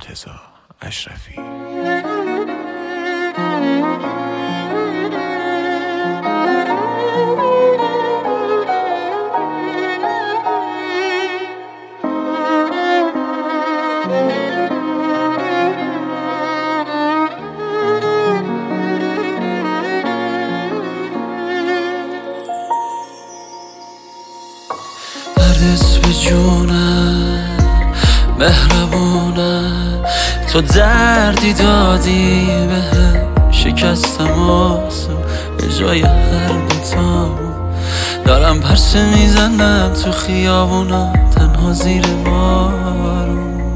مرتضی اشرفی. دردت به جونم مهربونم، تو دردی دادی بهم، شکستم آسو به جای هر دوتامون. دارم پرسه میزنم تو خیابونا تنها زیر بارون.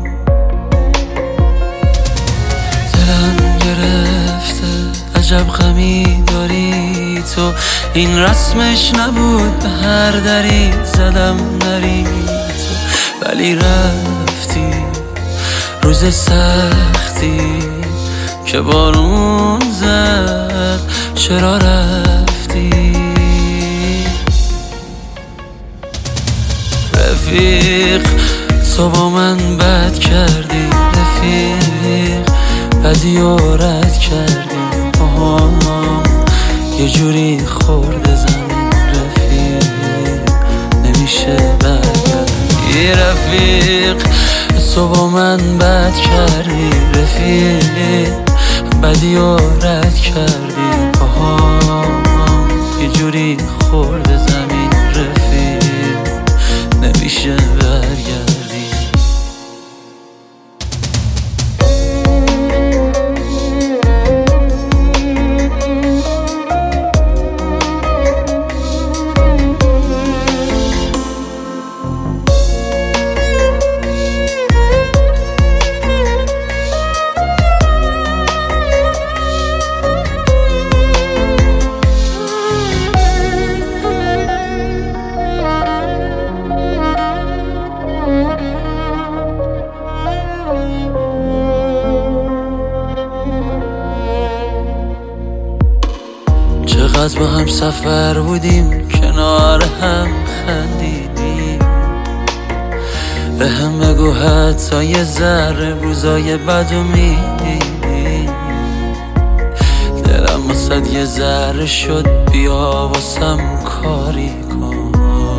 دلم گرفته عجب غمی داری تو، این رسمش نبود به هر دری زدم نری تو، ولی رفتی روز سختی که بارون زد. چرا رفتی رفیق؟ تو با من بد کردی رفیق، بدی و رد کردی یه جوری خورده زمین رفیق، نمیشه برگردی رفیق. تو با من بد کردی رفیق، بدی و رد کردی یه جوری خورده زمین رفیق، نمیشه برگردی. چقدر با هم سفر بودیم، کنار هم خندیدیم. به هم بگو حتی یه ذره روزای بدو میدیدیم. دلم واسد یه ذره شد، بیا واسم کاری کن.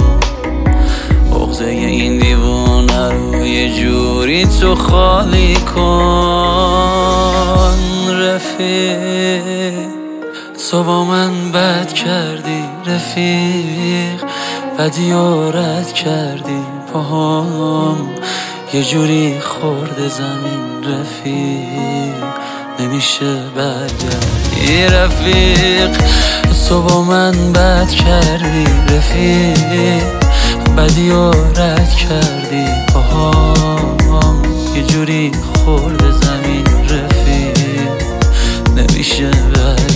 عقده این دیوونه رو یه جوری تو خالی کن رفیق. تو با من بد کردی رفیق، بدی و رد کردی پاهم، یه جوری خورده زمین رفیق، نمیشه برگردی رفیق. تو با من بد کردی رفیق، بدی و رد کردی پاهم، یه جوری خورده زمین رفیق، نمیشه برگردی.